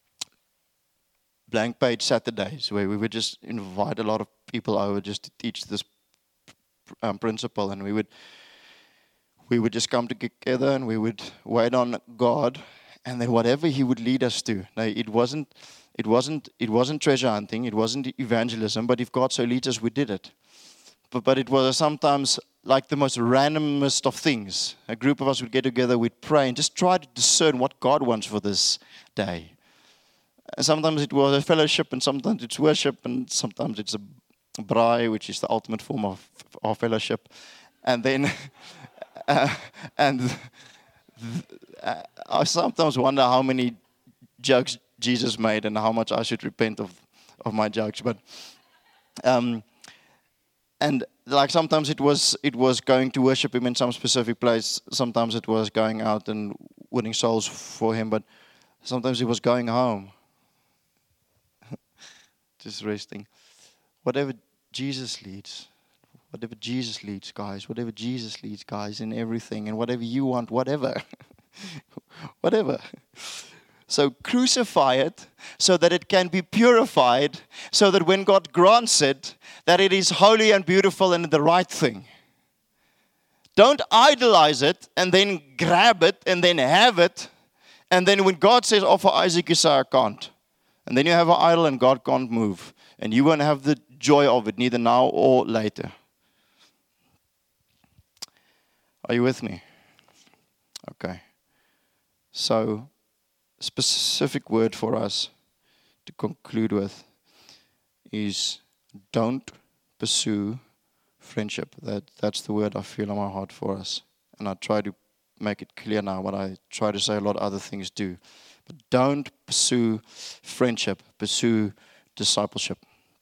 Blank Page Saturdays, where we would just invite a lot of people over just to teach this um, principle, and we would we would just come together and we would wait on God, and then whatever He would lead us to. Now, it wasn't it wasn't it wasn't treasure hunting, it wasn't evangelism, but if God so leads us, we did it. But but it was sometimes like the most randomest of things. A group of us would get together, we'd pray, and just try to discern what God wants for this day. And sometimes it was a fellowship, and sometimes it's worship, and sometimes it's a braai, which is the ultimate form of our fellowship. And then, uh, and th- uh, I sometimes wonder how many jokes Jesus made and how much I should repent of, of my jokes. But, um, and like sometimes it was it was going to worship Him in some specific place. Sometimes it was going out and winning souls for Him. But sometimes it was going home. Just resting. Whatever Jesus leads. Whatever Jesus leads, guys. Whatever Jesus leads, guys, in everything. And whatever you want, whatever. Whatever. So crucify it so that it can be purified, so that when God grants it, that it is holy and beautiful and the right thing. Don't idolize it and then grab it and then have it. And then when God says, offer Isaac, you say, I can't. And then you have an idol and God can't move. And you won't have the joy of it, neither now or later. Are you with me? Okay. So, specific word for us to conclude with is don't pursue friendship. That That's the word I feel in my heart for us. And I try to make it clear now, what I try to say a lot of other things do. But don't pursue friendship, pursue discipleship.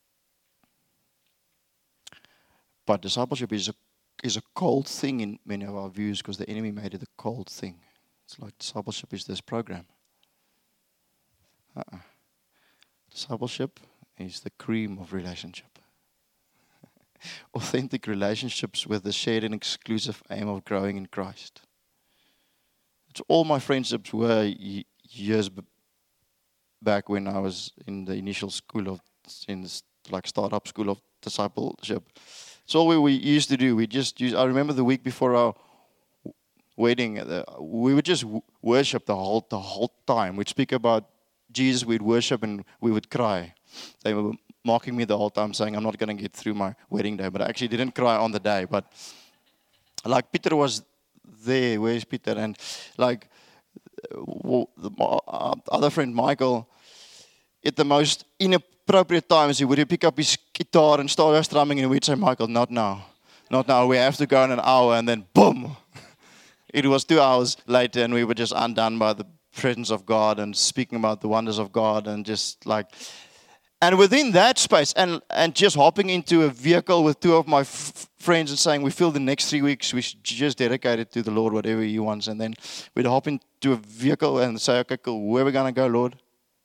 But discipleship is a is a cold thing in many of our views because the enemy made it a cold thing. It's like discipleship is this program. Uh-uh. Discipleship is the cream of relationship. Authentic relationships with the shared and exclusive aim of growing in Christ. It's all my friendships were years back when I was in the initial school of, in this, like startup school of discipleship. It's all we, we used to do. We just used, I remember the week before our wedding, we would just worship the whole the whole time. We'd speak about Jesus, we'd worship, and we would cry. They were mocking me the whole time, saying I'm not going to get through my wedding day. But I actually didn't cry on the day. But like Peter was there. Where's Peter? And like w- the uh, other friend Michael, at the most inappropriate times, he would pick up his guitar and start strumming, and we'd say, Michael, not now. Not now. We have to go in an hour, and then boom. It was two hours later, and we were just undone by the presence of God and speaking about the wonders of God, and just like, and within that space, and and just hopping into a vehicle with two of my f- friends and saying, we feel the next three weeks we should just dedicate it to the Lord, whatever He wants, and then we'd hop into a vehicle and say, okay, cool, where are we gonna go, Lord?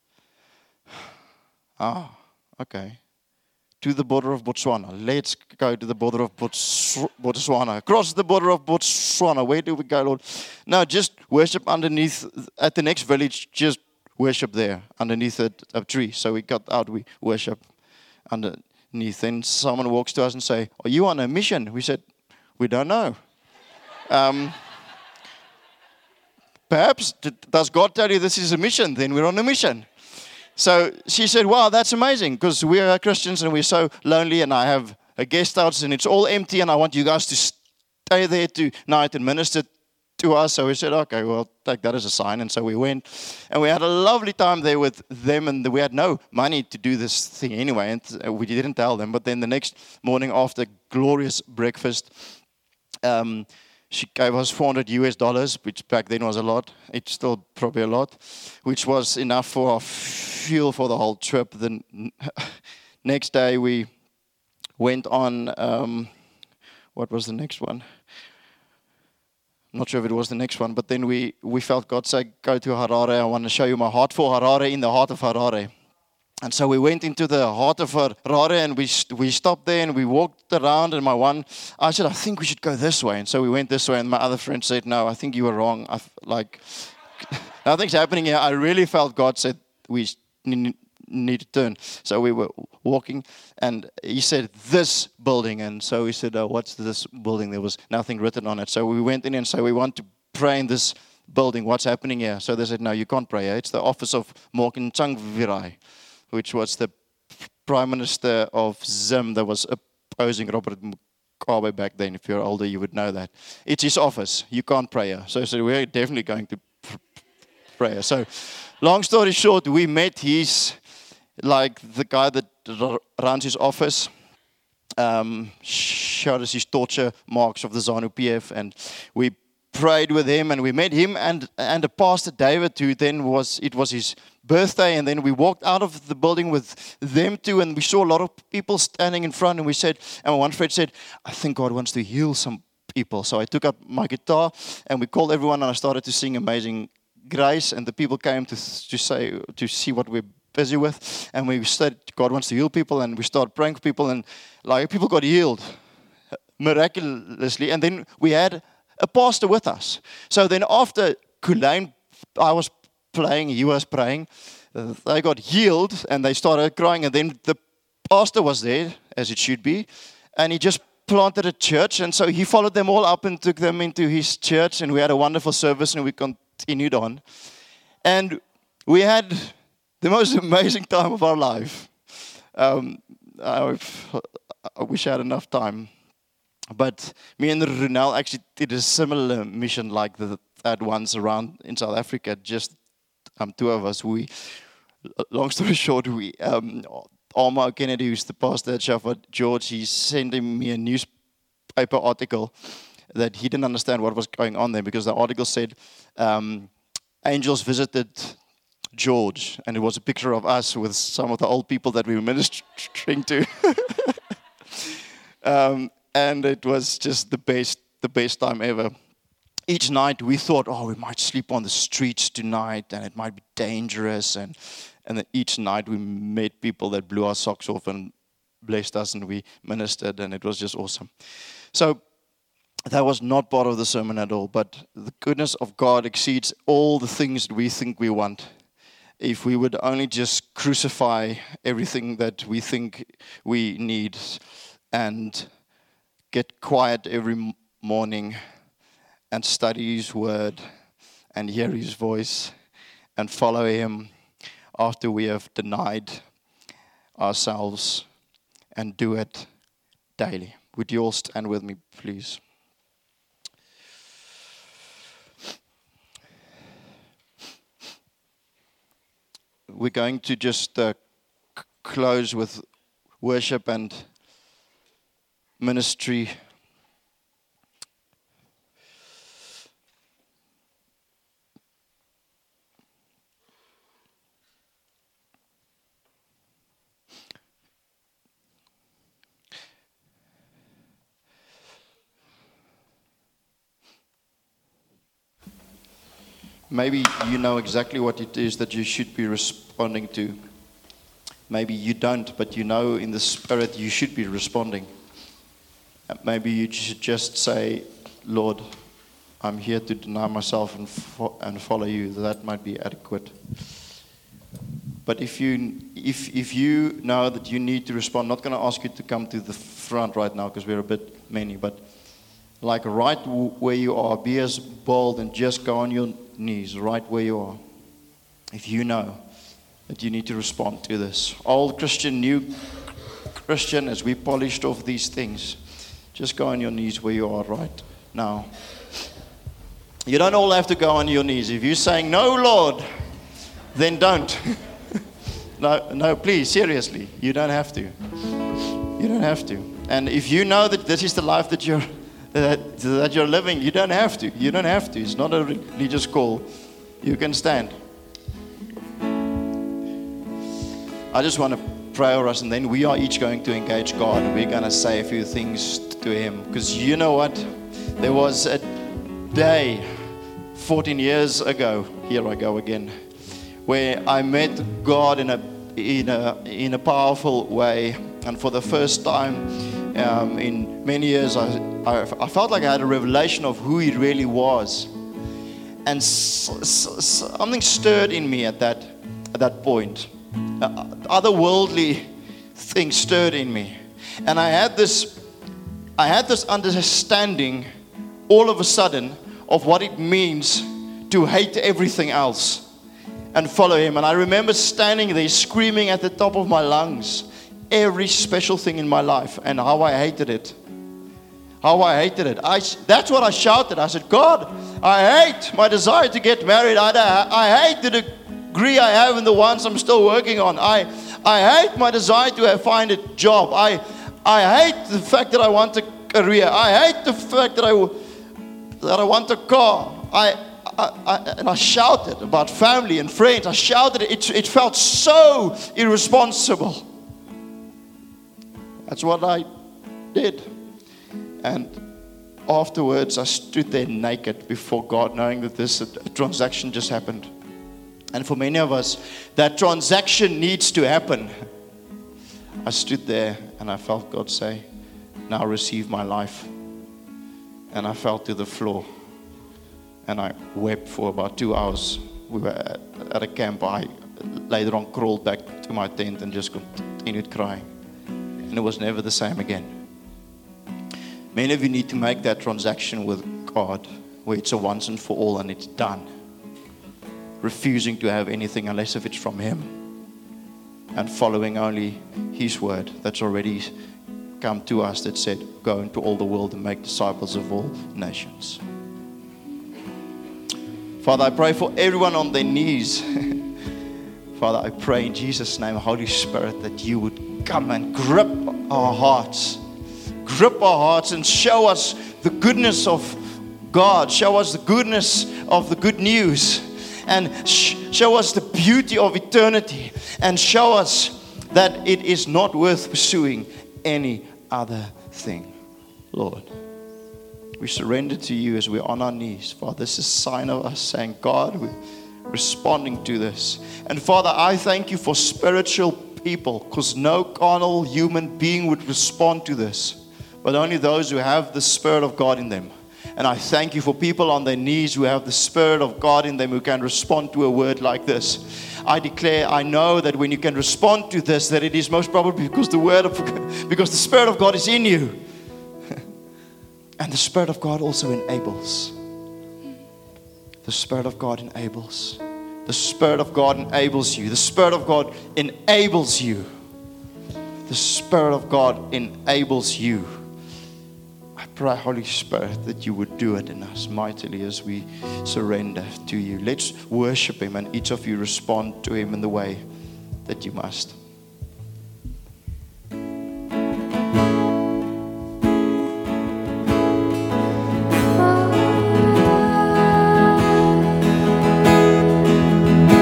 Ah, okay. To the border of Botswana. Let's go to the border of Bots- Botswana. Across the border of Botswana. Where do we go, Lord? No, just worship underneath, at the next village, just worship there, underneath a, a tree. So we got out, we worship underneath. Then someone walks to us and say, are you on a mission? We said, we don't know. Um, perhaps, does God tell you this is a mission? Then we're on a mission. So she said, wow, that's amazing, because we are Christians and we're so lonely, and I have a guest house and it's all empty, and I want you guys to stay there tonight and minister to us. So we said, okay, well, take that as a sign. And so we went, and we had a lovely time there with them, and we had no money to do this thing anyway, and we didn't tell them. But then the next morning after glorious breakfast, um, she gave us four hundred U S dollars, which back then was a lot. It's still probably a lot, which was enough for our fuel for the whole trip. The next day we went on, um, what was the next one? I'm not sure if it was the next one, but then we, we felt God say, go to Harare. I want to show you my heart for Harare, in the heart of Harare. And so we went into the heart of Harare, and we we stopped there and we walked around, and my one, I said, I think we should go this way. And so we went this way, and my other friend said, no, I think you were wrong. I, like, nothing's happening here. I really felt God said we need to turn. So we were walking, and he said, this building. And so we said, oh, what's this building? There was nothing written on it. So we went in and said, we want to pray in this building. What's happening here? So they said, no, you can't pray here. It's the office of Morgan Tsvangirai, which was the Prime Minister of Zim that was opposing Robert Mugabe back then. If you're older, you would know that. It's his office. You can't pray here. So I said, we're definitely going to pray here. So long story short, we met his, like the guy that r- runs his office, um, showed us his torture marks of the ZANU-P F, and we prayed with him, and we met him and and a pastor David, who then was, it was his birthday, and then we walked out of the building with them too, and we saw a lot of people standing in front, and we said, and one friend said, I think God wants to heal some people. So I took up my guitar, and we called everyone, and I started to sing Amazing Grace, and the people came to to say, to see what we're busy with, and we said, God wants to heal people, and we started praying for people, and like people got healed miraculously, and then we had a pastor with us. So then after Kulain, I was playing, he was praying, uh, they got healed and they started crying, and then the pastor was there, as it should be, and he just planted a church, and so he followed them all up and took them into his church, and we had a wonderful service, and we continued on. And we had the most amazing time of our life. Um, I, I wish I had enough time. But me and Runel actually did a similar mission like the, that once around in South Africa, just um, two of us. We, long story short, we, um, Alma Kennedy, who's the pastor at Shepherd George, he sent me a newspaper article that he didn't understand what was going on there, because the article said um, angels visited George, and it was a picture of us with some of the old people that we were ministering to. um, And it was just the best, the best time ever. Each night we thought, oh, we might sleep on the streets tonight, and it might be dangerous. And and then each night we met people that blew our socks off and blessed us, and we ministered, and it was just awesome. So that was not part of the sermon at all. But the goodness of God exceeds all the things that we think we want. If we would only just crucify everything that we think we need, and get quiet every morning and study His Word and hear His voice and follow Him after we have denied ourselves and do it daily. Would you all stand with me, please? We're going to just uh, c- close with worship and ministry. Maybe you know exactly what it is that you should be responding to. Maybe you don't, but you know in the spirit you should be responding. Maybe you should just say, Lord, I'm here to deny myself and fo- and follow you. That might be adequate. But if you if if you know that you need to respond, I'm not going to ask you to come to the front right now because we're a bit many, but like right where you are, be as bold and just go on your knees right where you are. If you know that you need to respond to this. Old Christian, new Christian, as we polished off these things, just go on your knees where you are right now. You don't all have to go on your knees. If you're saying, no, Lord, then don't. no, no, please, seriously, you don't have to. You don't have to. And if you know that this is the life that you're That, that you're living, you don't have to. You don't have to. It's not a religious call. You can stand. I just want to pray over us, and then we are each going to engage God. We're going to say a few things to Him. Because you know what? There was a day fourteen years ago, here I go again, where I met God in a in a in a powerful way, and for the first time um, in many years, I, I I felt like I had a revelation of who He really was, and s- s- something stirred in me at that at that point. Uh, otherworldly things stirred in me, and I had this I had this understanding all of a sudden of what it means to hate everything else and follow Him. And I remember standing there screaming at the top of my lungs every special thing in my life and how I hated it. How I hated it. I, that's what I shouted. I said, God, I hate my desire to get married. I, I hate the degree I have and the ones I'm still working on. I, I hate my desire to have, find a job. I, I hate the fact that I want a career. I hate the fact that I, that I want a car. I, I, I, and I shouted about family and friends. I shouted. It, it felt so irresponsible. That's what I did. And afterwards, I stood there naked before God, knowing that this a transaction just happened. And for many of us, that transaction needs to happen. I stood there and I felt God say, now receive my life. And I fell to the floor. And I wept for about two hours. We were at, at a camp. I later on crawled back to my tent and just continued crying. And it was never the same again. Many of you need to make that transaction with God where it's a once and for all and it's done. Refusing to have anything unless if it's from Him. And following only His word that's already come to us that said, go into all the world and make disciples of all nations. Father, I pray for everyone on their knees. Father, I pray in Jesus' name, Holy Spirit, that you would come and grip our hearts. Grip our hearts and show us the goodness of God. Show us the goodness of the good news. And sh- show us the beauty of eternity. And show us that it is not worth pursuing any other thing. Lord, we surrender to you as we're on our knees. Father, this is a sign of us saying, God, we're responding to this. And Father, I thank you for spiritual people, because no carnal human being would respond to this, but only those who have the Spirit of God in them. And I thank you for people on their knees who have the Spirit of God in them, who can respond to a word like this. I declare, I know that when you can respond to this, that it is most probably because the word of, because the Spirit of God is in you. And the Spirit of God also enables. The Spirit of God enables. The Spirit of God enables you. The Spirit of God enables you the Spirit of God enables you. I pray, Holy Spirit, that you would do it in us mightily as we surrender to you. Let's worship Him, and each of you respond to Him in the way that you must.